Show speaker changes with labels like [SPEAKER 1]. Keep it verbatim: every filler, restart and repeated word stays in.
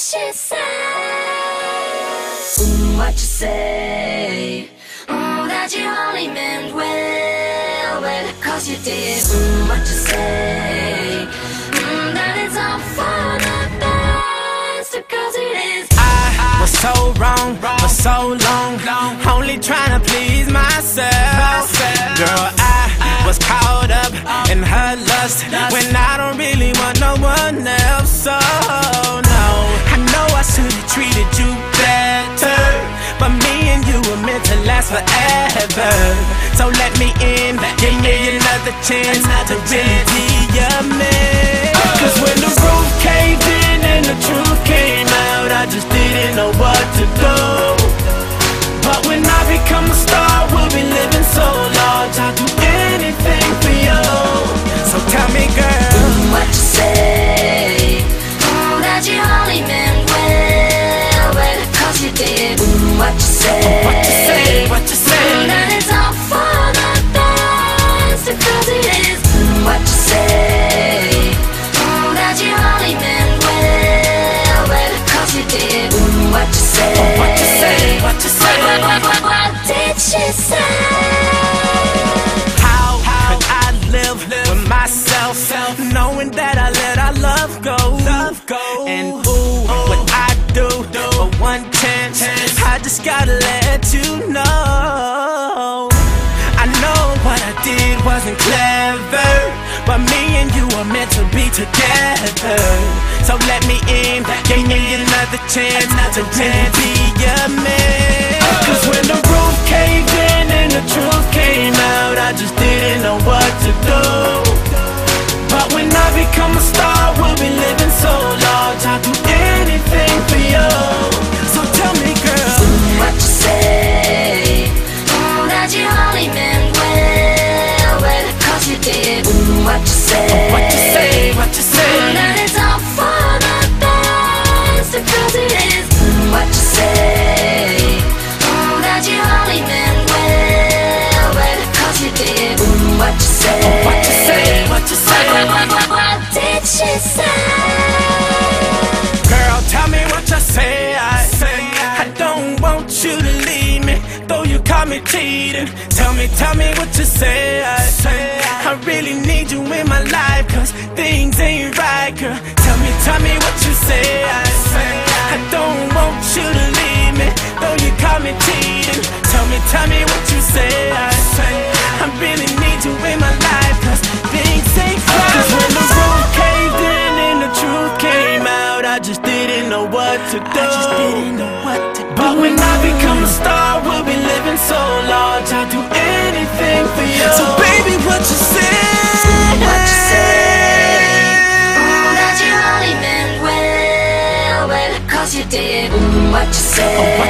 [SPEAKER 1] she say? Mm, what you say? Mm, that you only meant well, well, cause you did. Mm, what you say? Mm, that it's all for the best, cause it is.
[SPEAKER 2] I was so wrong for so long, only trying to please myself. Girl, I was caught up in her lust when I don't really want no one else. So no, I know I should've treated you better, but me and you were meant to last forever. So let me in, give me another chance to really be your man. Cause when the roof caved in and the truth came out, I just didn't know what to do. But when I become a star, we'll be living so large, I'll do anything for you. So tell me, girl,
[SPEAKER 1] mm, what you say? Mm, that you only meant well, well, cause you did. Mm, what you say?
[SPEAKER 2] What you say? What you say?
[SPEAKER 1] Mm, that it's all for the best, cause it is. Mm, what you say? Mm, that you only meant well, well, cause you did. Mm, what you say?
[SPEAKER 2] What you say? What you say?
[SPEAKER 1] What, what, what, what did she say?
[SPEAKER 2] How could I live with myself, knowing that I let our love go? And ooh, what I do for one chance, I just gotta let you know. I know what I did wasn't clever, but me and you are meant to be together. So let me in, give me another chance to really be your man. Cause when the roof caved in and the truth came out, I just didn't know what to do. But when I become a star, we'll be living so large, I'll do anything for you. So tell me, girl,
[SPEAKER 1] mm, what you say? Mm, that you only meant well, well, cause you did. Mm, what you say?
[SPEAKER 2] What you say? What you say?
[SPEAKER 1] Mm, that it's all for the best, cause it is. Mm, what you say? Mm, that you only meant well, well, cause you did. Mm, what you say?
[SPEAKER 2] What you say? What you say?
[SPEAKER 1] What, what, what, what did she say?
[SPEAKER 2] Girl, tell me what you say. I say I don't want you to leave me, though you caught me cheating. Tell me, tell me what you say. I say I really need you in my life, cause things ain't right, girl. Tell me, tell me what you say. I say I don't want you to leave me, though you caught me cheating. Tell me, tell me what you say. I say I really need you in my life, cause things ain't right. Cause when the roof caved in and the truth came out, I just didn't know what to do. I just didn't know what to do. But when I become a star, we'll be living so large, I'll do anything for you. So baby, what you say?
[SPEAKER 1] What you say? Mm, that you only meant well, well, cause you did. Mm, what you say?